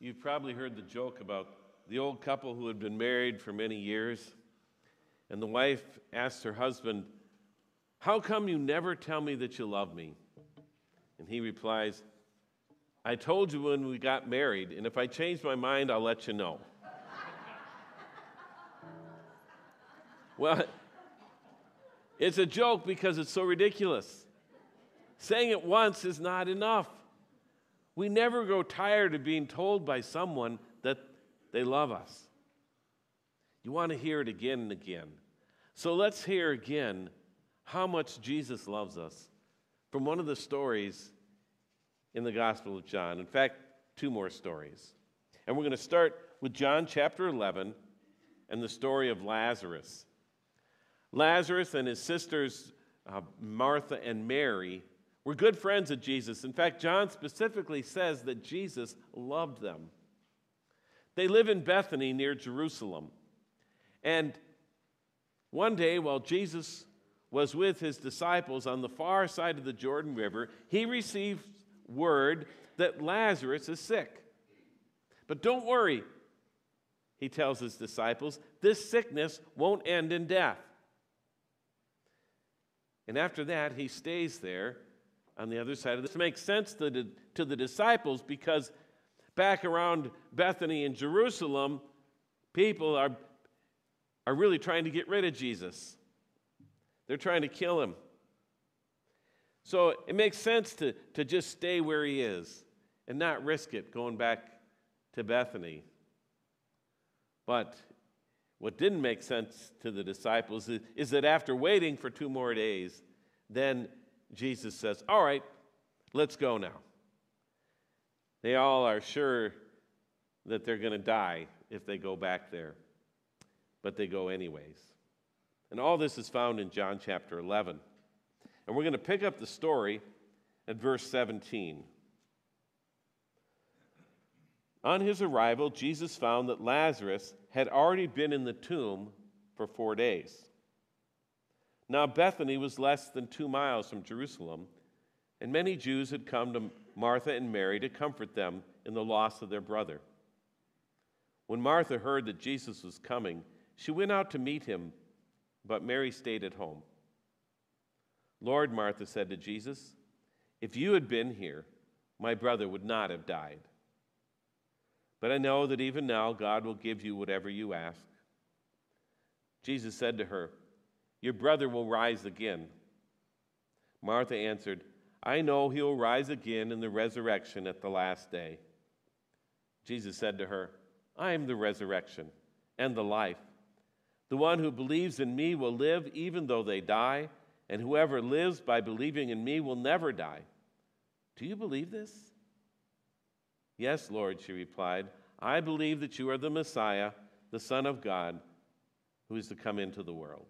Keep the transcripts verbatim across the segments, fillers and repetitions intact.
You've probably heard the joke about the old couple who had been married for many years, and the wife asks her husband, "How come you never tell me that you love me?" And he replies, "I told you when we got married, and if I change my mind, I'll let you know." Well, it's a joke because it's so ridiculous. Saying it once is not enough. We never grow tired of being told by someone that they love us. You want to hear it again and again. So let's hear again how much Jesus loves us from one of the stories in the Gospel of John. In fact, two more stories. And we're going to start with John chapter eleven and the story of Lazarus. Lazarus and his sisters, uh, Martha and Mary, were good friends of Jesus. In fact, John specifically says that Jesus loved them. They live in Bethany near Jerusalem. And one day, while Jesus was with his disciples on the far side of the Jordan River, he received word that Lazarus is sick. But don't worry, he tells his disciples, this sickness won't end in death. And after that, he stays there on the other side of this. This makes sense to the, to the disciples because back around Bethany in Jerusalem, people are, are really trying to get rid of Jesus. They're trying to kill him. So it makes sense to, to just stay where he is and not risk it going back to Bethany. But what didn't make sense to the disciples is, is that after waiting for two more days, then Jesus says, "All right, let's go now." They all are sure that they're going to die if they go back there, but they go anyways. And all this is found in John chapter eleven. And we're going to pick up the story at verse seventeen. On his arrival, Jesus found that Lazarus had already been in the tomb for four days. Now Bethany was less than two miles from Jerusalem, and many Jews had come to Martha and Mary to comfort them in the loss of their brother. When Martha heard that Jesus was coming, she went out to meet him, but Mary stayed at home. "Lord," Martha said to Jesus, "if you had been here, my brother would not have died. But I know that even now God will give you whatever you ask." Jesus said to her, "Your brother will rise again." Martha answered, "I know he will rise again in the resurrection at the last day." Jesus said to her, "I am the resurrection and the life. The one who believes in me will live even though they die, and whoever lives by believing in me will never die. Do you believe this?" "Yes, Lord," she replied. "I believe that you are the Messiah, the Son of God, who is to come into the world."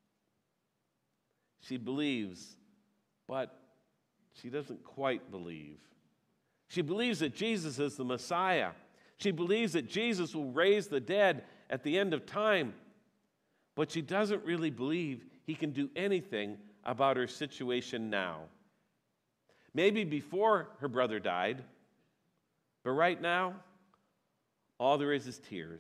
She believes, but she doesn't quite believe. She believes that Jesus is the Messiah. She believes that Jesus will raise the dead at the end of time. But she doesn't really believe he can do anything about her situation now. Maybe before her brother died, but right now, all there is is tears.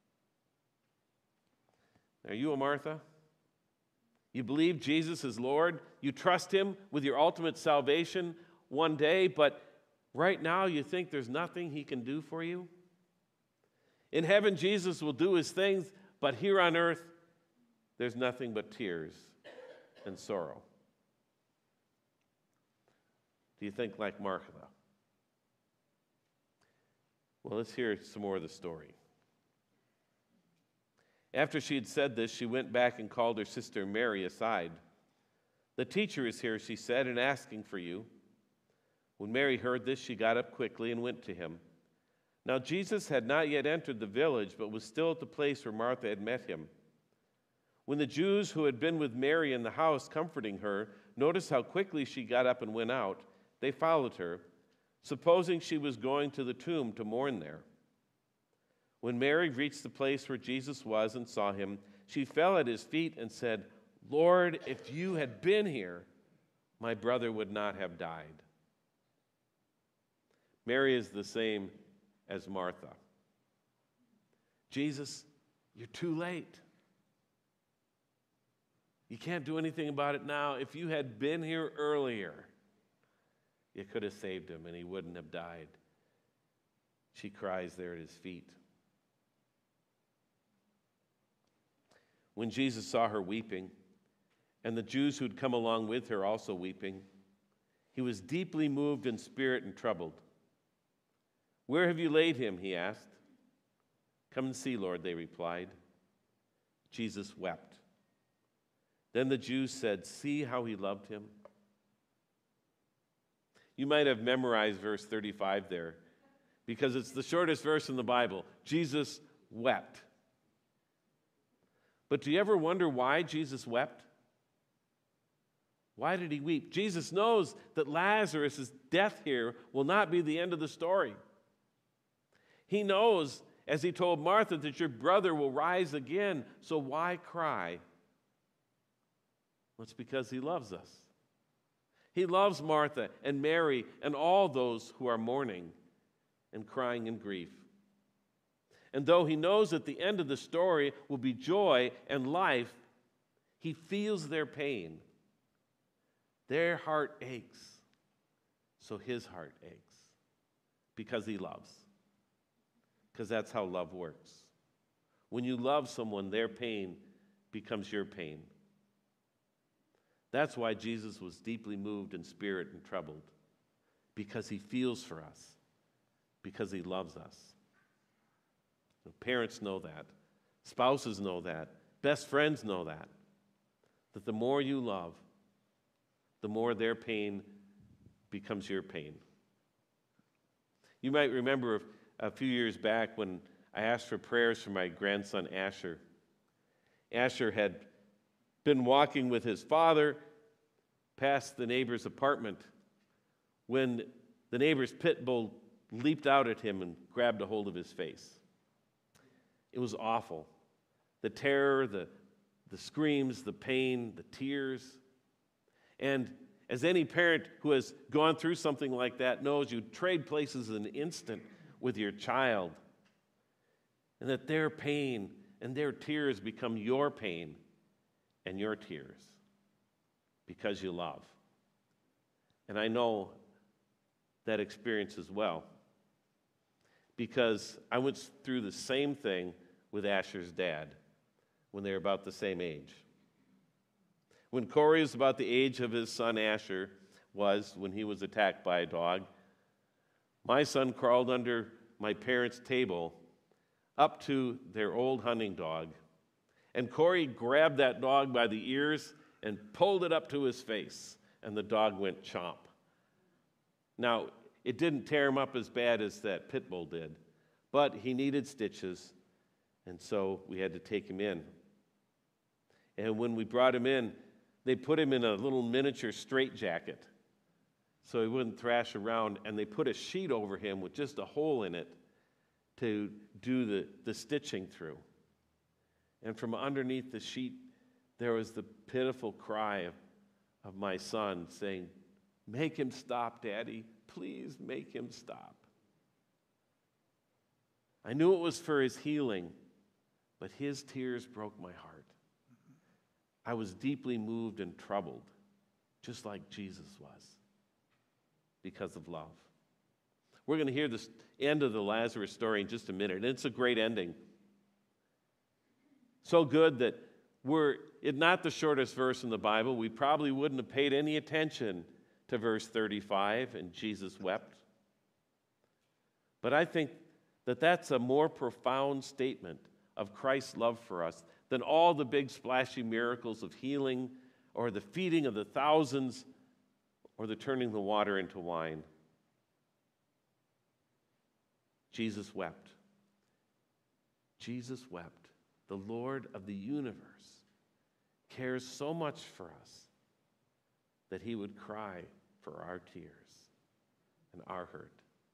Are you a Martha? You believe Jesus is Lord. You trust him with your ultimate salvation one day, but right now you think there's nothing he can do for you? In heaven, Jesus will do his things, but here on earth, there's nothing but tears and sorrow. Do you think like Martha? Well, let's hear some more of the story. After she had said this, she went back and called her sister Mary aside. "The teacher is here," she said, "and asking for you." When Mary heard this, she got up quickly and went to him. Now Jesus had not yet entered the village, but was still at the place where Martha had met him. When the Jews who had been with Mary in the house comforting her noticed how quickly she got up and went out, they followed her, supposing she was going to the tomb to mourn there. When Mary reached the place where Jesus was and saw him, she fell at his feet and said, "Lord, if you had been here, my brother would not have died." Mary is the same as Martha. Jesus, you're too late. You can't do anything about it now. If you had been here earlier, you could have saved him and he wouldn't have died. She cries there at his feet. When Jesus saw her weeping, and the Jews who'd come along with her also weeping, he was deeply moved in spirit and troubled. "Where have you laid him?" he asked. "Come and see, Lord," they replied. Jesus wept. Then the Jews said, "See how he loved him." You might have memorized verse thirty-five there, because it's the shortest verse in the Bible. Jesus wept. But do you ever wonder why Jesus wept? Why did he weep? Jesus knows that Lazarus' death here will not be the end of the story. He knows, as he told Martha, that your brother will rise again. So why cry? Well, it's because he loves us. He loves Martha and Mary and all those who are mourning and crying in grief. And though he knows that the end of the story will be joy and life, he feels their pain. Their heart aches, so his heart aches, because he loves. Because that's how love works. When you love someone, their pain becomes your pain. That's why Jesus was deeply moved in spirit and troubled, because he feels for us, because he loves us. Parents know that. Spouses know that. Best friends know that. That the more you love, the more their pain becomes your pain. You might remember a few years back when I asked for prayers for my grandson, Asher. Asher had been walking with his father past the neighbor's apartment when the neighbor's pit bull leaped out at him and grabbed a hold of his face. It was awful. The terror, the, the screams, the pain, the tears. And as any parent who has gone through something like that knows, you trade places in an instant with your child. And that their pain and their tears become your pain and your tears because you love. And I know that experience as well, because I went through the same thing with Asher's dad when they were about the same age. When Corey was about the age of his son Asher was when he was attacked by a dog, my son crawled under my parents' table up to their old hunting dog, and Corey grabbed that dog by the ears and pulled it up to his face, and the dog went chomp. Now, it didn't tear him up as bad as that pit bull did, but he needed stitches, and so we had to take him in. And when we brought him in, they put him in a little miniature straitjacket so he wouldn't thrash around, and they put a sheet over him with just a hole in it to do the, the stitching through. And from underneath the sheet, there was the pitiful cry of, of my son saying, "Make him stop, Daddy. Please make him stop." I knew it was for his healing, but his tears broke my heart. I was deeply moved and troubled, just like Jesus was, because of love. We're going to hear the end of the Lazarus story in just a minute, and it's a great ending. So good that we're it's not the shortest verse in the Bible. We probably wouldn't have paid any attention to verse thirty-five, and Jesus wept. But I think that that's a more profound statement of Christ's love for us than all the big splashy miracles of healing or the feeding of the thousands or the turning the water into wine. Jesus wept. Jesus wept. The Lord of the universe cares so much for us that he would cry for our tears and our hurt.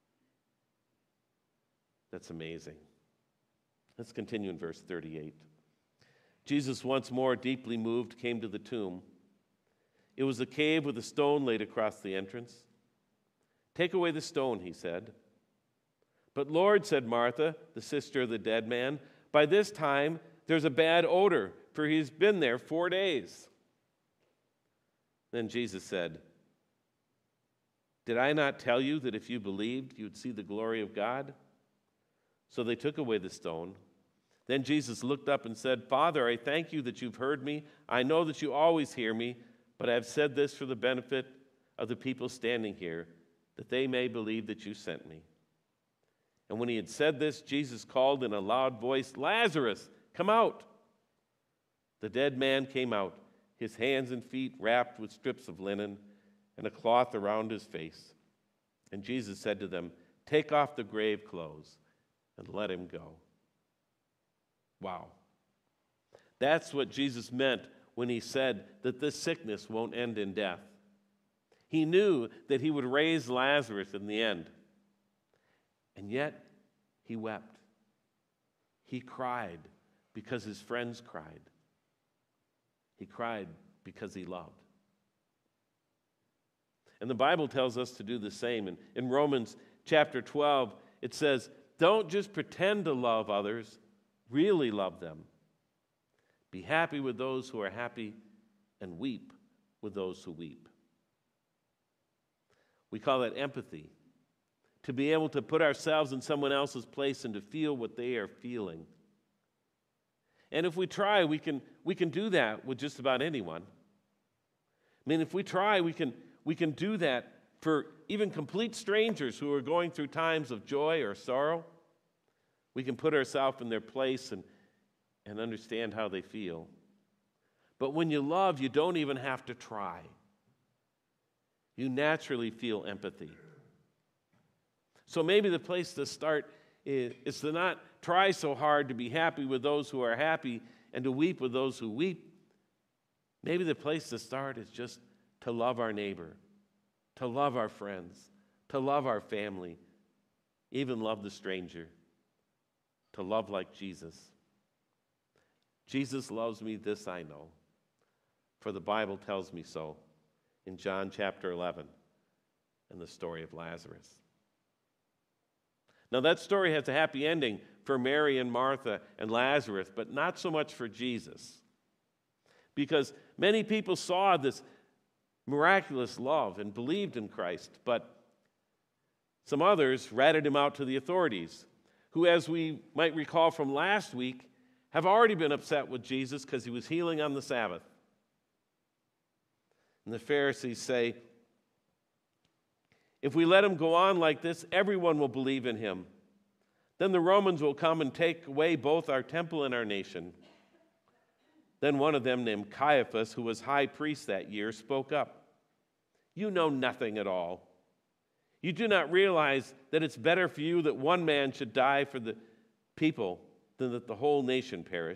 That's amazing. Let's continue in verse thirty-eight. Jesus, once more deeply moved, came to the tomb. It was a cave with a stone laid across the entrance. "Take away the stone," he said. "But Lord," said Martha, the sister of the dead man, "by this time there's a bad odor, for he's been there four days." Then Jesus said, "Did I not tell you that if you believed, you'd see the glory of God?" So they took away the stone. Then Jesus looked up and said, "Father, I thank you that you've heard me. I know that you always hear me, but I have said this for the benefit of the people standing here, that they may believe that you sent me." And when he had said this, Jesus called in a loud voice, "Lazarus, come out!" The dead man came out, his hands and feet wrapped with strips of linen and a cloth around his face. And Jesus said to them, "Take off the grave clothes and let him go." Wow. That's what Jesus meant when he said that this sickness won't end in death. He knew that he would raise Lazarus in the end. And yet, he wept. He cried because his friends cried. He cried because he loved. And the Bible tells us to do the same. And in Romans chapter twelve, it says, don't just pretend to love others, really love them. Be happy with those who are happy and weep with those who weep. We call that empathy. To be able to put ourselves in someone else's place and to feel what they are feeling. And if we try, we can, we can do that with just about anyone. I mean, if we try, we can, we can do that for even complete strangers who are going through times of joy or sorrow. We can put ourselves in their place and, and understand how they feel. But when you love, you don't even have to try. You naturally feel empathy. So maybe the place to start is, is to not try so hard to be happy with those who are happy and to weep with those who weep. Maybe the place to start is just to love our neighbor, to love our friends, to love our family, even love the stranger, to love like Jesus. Jesus loves me, this I know, for the Bible tells me so in John chapter eleven and the story of Lazarus. Now that story has a happy ending for Mary and Martha and Lazarus, but not so much for Jesus. Because many people saw this miraculous love and believed in Christ, but some others ratted him out to the authorities, who, as we might recall from last week, have already been upset with Jesus because he was healing on the Sabbath. And the Pharisees say, if we let him go on like this, everyone will believe in him. Then the Romans will come and take away both our temple and our nation. Then one of them, named Caiaphas, who was high priest that year, spoke up. You know nothing at all. You do not realize that it's better for you that one man should die for the people than that the whole nation perish.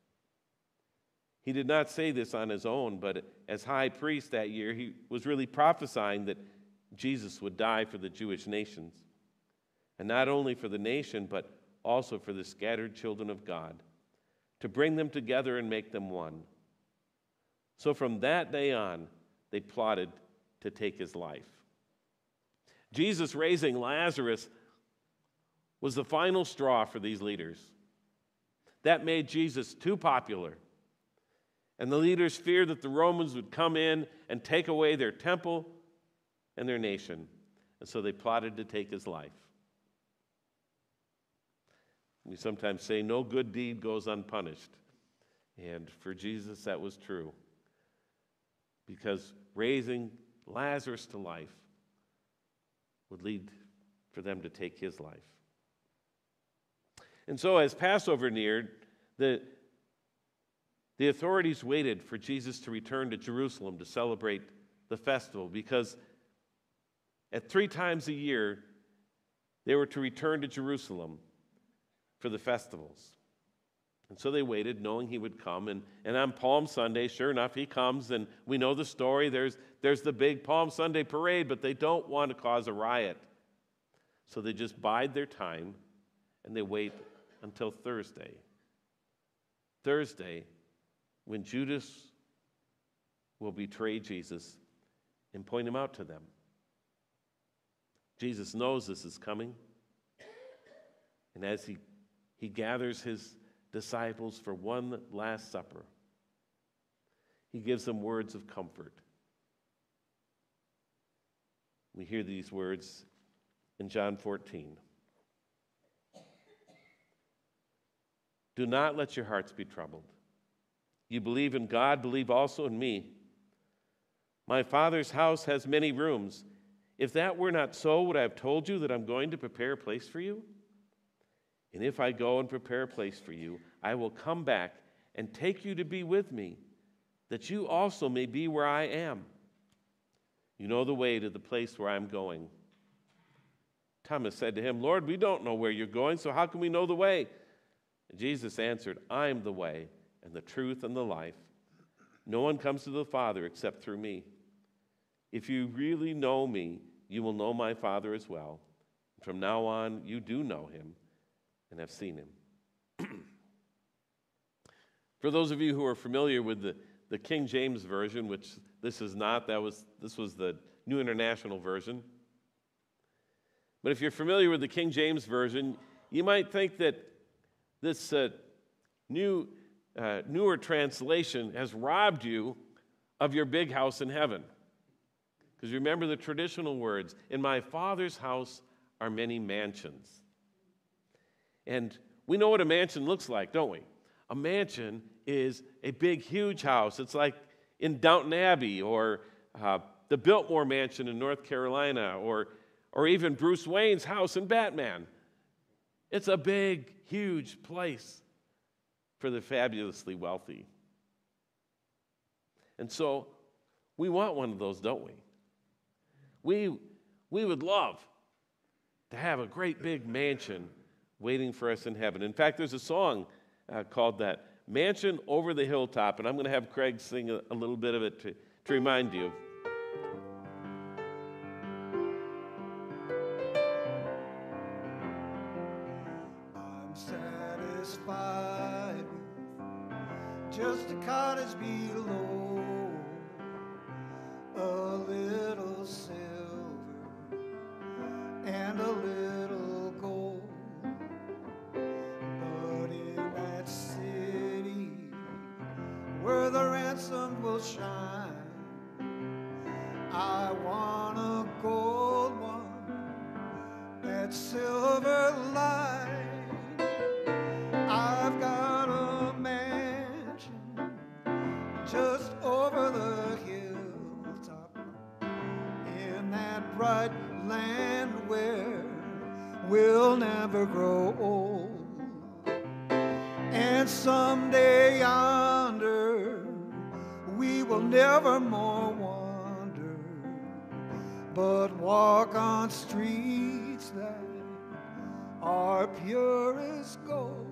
He did not say this on his own, but as high priest that year, he was really prophesying that Jesus would die for the Jewish nations. And not only for the nation, but also for the scattered children of God, to bring them together and make them one. So from that day on, they plotted to take his life. Jesus raising Lazarus was the final straw for these leaders. That made Jesus too popular. And the leaders feared that the Romans would come in and take away their temple and their nation. And so they plotted to take his life. We sometimes say no good deed goes unpunished. And for Jesus, that was true. Because raising Lazarus to life would lead for them to take his life. And so as Passover neared, the, the authorities waited for Jesus to return to Jerusalem to celebrate the festival, because at three times a year, they were to return to Jerusalem for the festivals. And so they waited, knowing he would come. And, and on Palm Sunday, sure enough, he comes, and we know the story. There's, there's the big Palm Sunday parade, but they don't want to cause a riot. So they just bide their time, and they wait until Thursday. Thursday, when Judas will betray Jesus and point him out to them. Jesus knows this is coming. And as he, he gathers his disciples for one last supper, he gives them words of comfort. We hear these words in John fourteen. Do not let your hearts be troubled. You believe in God, believe also in me. My Father's house has many rooms. If that were not so, would I have told you that I'm going to prepare a place for you? And if I go and prepare a place for you, I will come back and take you to be with me, that you also may be where I am. You know the way to the place where I'm going. Thomas said to him, Lord, we don't know where you're going, so how can we know the way? And Jesus answered, I am the way and the truth and the life. No one comes to the Father except through me. If you really know me, you will know my Father as well. From now on, you do know him and have seen him. For those of you who are familiar with the, the King James Version, which this is not, that was this was the New International Version. But if you're familiar with the King James Version, you might think that this uh, new, uh, newer translation has robbed you of your big house in heaven. Because remember the traditional words, in my Father's house are many mansions. And we know what a mansion looks like, don't we? A mansion is a big, huge house. It's like in Downton Abbey or uh, the Biltmore Mansion in North Carolina or, or even Bruce Wayne's house in Batman. It's a big, huge place for the fabulously wealthy. And so we want one of those, don't we? We, we would love to have a great big mansion waiting for us in heaven. In fact, there's a song uh, called that, Mansion Over the Hilltop, and I'm going to have Craig sing a, a little bit of it to, to remind you. I'm satisfied with just a cottage below, a little silver and a little gold. But in that city where the ransom will shine, I want a gold one, that silver line. I've got a mansion just over the hilltop in that bright land where we'll never grow old. And someday yonder we will never more wander, but walk on streets that are pure as gold.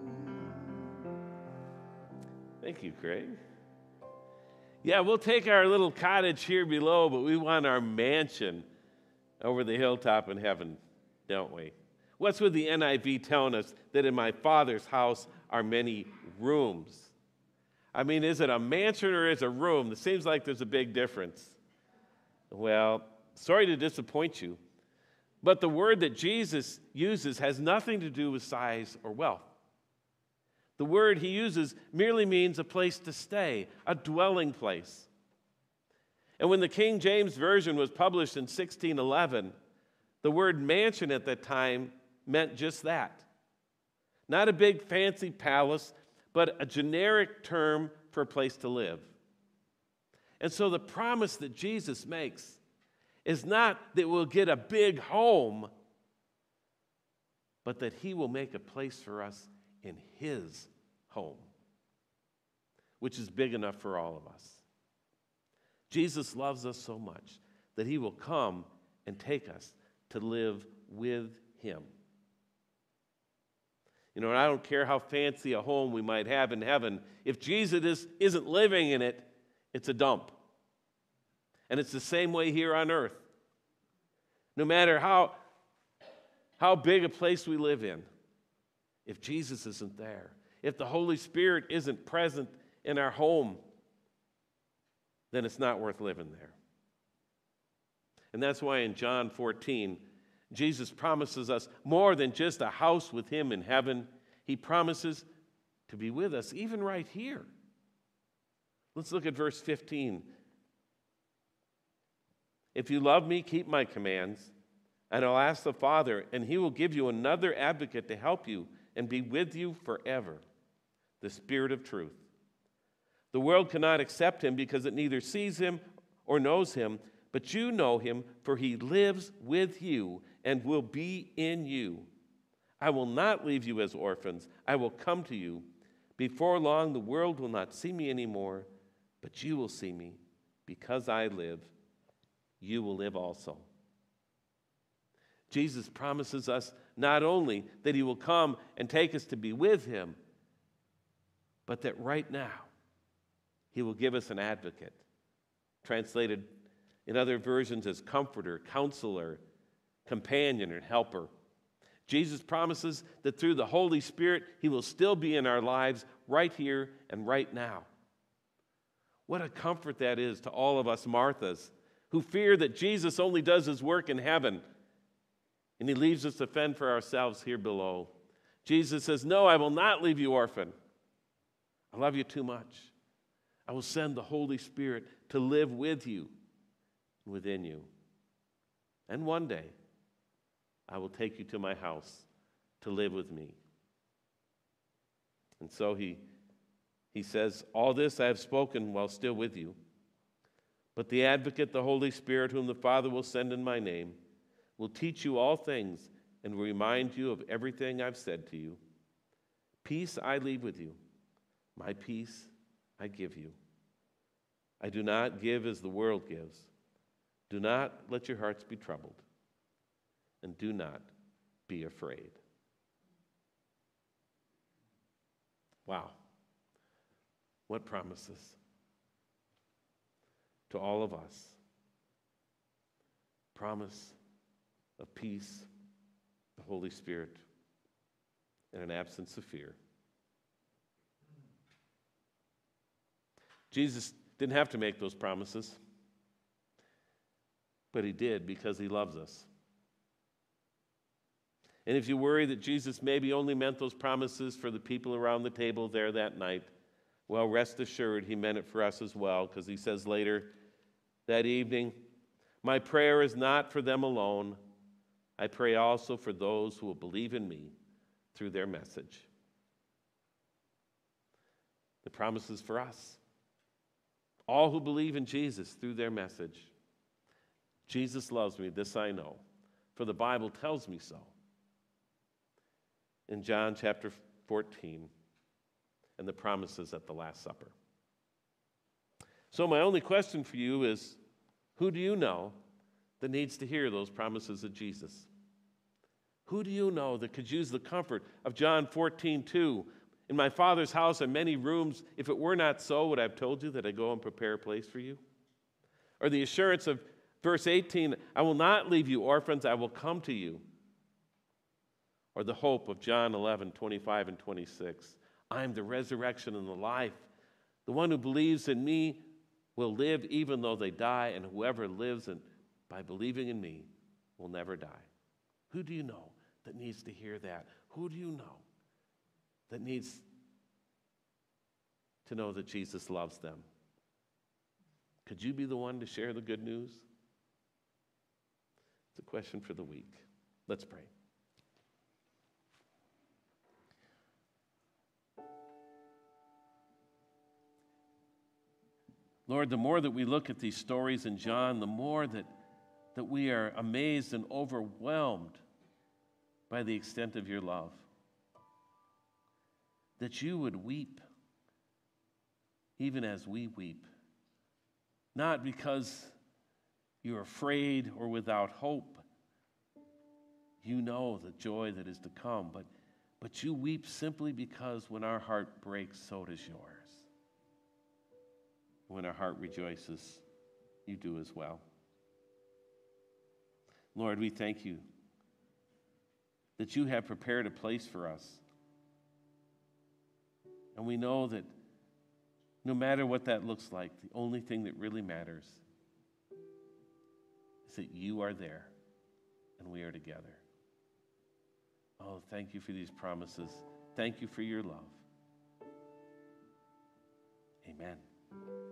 Thank you, Craig. Yeah, we'll take our little cottage here below, but we want our mansion over the hilltop in heaven, don't we? What's with the N I V telling us that in my Father's house are many rooms? I mean, is it a mansion or is it a room? It seems like there's a big difference. Well, sorry to disappoint you, but the word that Jesus uses has nothing to do with size or wealth. The word he uses merely means a place to stay, a dwelling place. And when the King James Version was published in sixteen eleven, the word mansion at that time meant just that. Not a big fancy palace, but a generic term for a place to live. And so the promise that Jesus makes is not that we'll get a big home, but that he will make a place for us in his home, which is big enough for all of us. Jesus loves us so much that he will come and take us to live with him. You know, and I don't care how fancy a home we might have in heaven. If Jesus is, isn't living in it, it's a dump. And it's the same way here on earth. No matter how, how big a place we live in, if Jesus isn't there, if the Holy Spirit isn't present in our home, then it's not worth living there. And that's why in John fourteen, Jesus promises us more than just a house with him in heaven. He promises to be with us even right here. Let's look at verse fifteen. If you love me, keep my commands, and I'll ask the Father, and he will give you another advocate to help you and be with you forever, the Spirit of truth. The world cannot accept him because it neither sees him or knows him, but you know him, for he lives with you and will be in you. I will not leave you as orphans. I will come to you. Before long, the world will not see me anymore, but you will see me. Because I live, you will live also. Jesus promises us not only that he will come and take us to be with him, but that right now he will give us an advocate, translated in other versions as comforter, counselor, companion, and helper. Jesus promises that through the Holy Spirit, he will still be in our lives right here and right now. What a comfort that is to all of us Marthas who fear that Jesus only does his work in heaven and he leaves us to fend for ourselves here below. Jesus says, no, I will not leave you orphan. I love you too much. I will send the Holy Spirit to live with you and within you. And one day, I will take you to my house to live with me. And so he, he says, all this I have spoken while still with you. But the advocate, the Holy Spirit, whom the Father will send in my name, will teach you all things and will remind you of everything I've said to you. Peace I leave with you. My peace I give you. I do not give as the world gives. Do not let your hearts be troubled. And do not be afraid. Wow. What promises to all of us. Promise of peace, the Holy Spirit, and an absence of fear. Jesus didn't have to make those promises, but he did because he loves us. And if you worry that Jesus maybe only meant those promises for the people around the table there that night, well, rest assured he meant it for us as well, because he says later that evening, my prayer is not for them alone. I pray also for those who will believe in me through their message. The promise is for us. All who believe in Jesus through their message. Jesus loves me, this I know, for the Bible tells me so. In John chapter fourteen, and the promises at the Last Supper. So my only question for you is, who do you know that needs to hear those promises of Jesus? Who do you know that could use the comfort of John fourteen two? In my Father's house are many rooms. If it were not so, would I have told you that I go and prepare a place for you? Or the assurance of verse eighteen, I will not leave you orphans, I will come to you. Or the hope of John eleven twenty-five and twenty-six, I am the resurrection and the life. The one who believes in me will live even though they die, and whoever lives in, by believing in me will never die. Who do you know that needs to hear that? Who do you know that needs to know that Jesus loves them? Could you be the one to share the good news? It's a question for the week. Let's pray. Lord, the more that we look at these stories in John, the more that, that we are amazed and overwhelmed by the extent of your love. That you would weep even as we weep. Not because you're afraid or without hope. You know the joy that is to come, but, but you weep simply because when our heart breaks, so does yours. When our heart rejoices, you do as well. Lord, we thank you that you have prepared a place for us. And we know that no matter what that looks like, the only thing that really matters is that you are there. and we are together. Oh, thank you for these promises. Thank you for your love. Amen.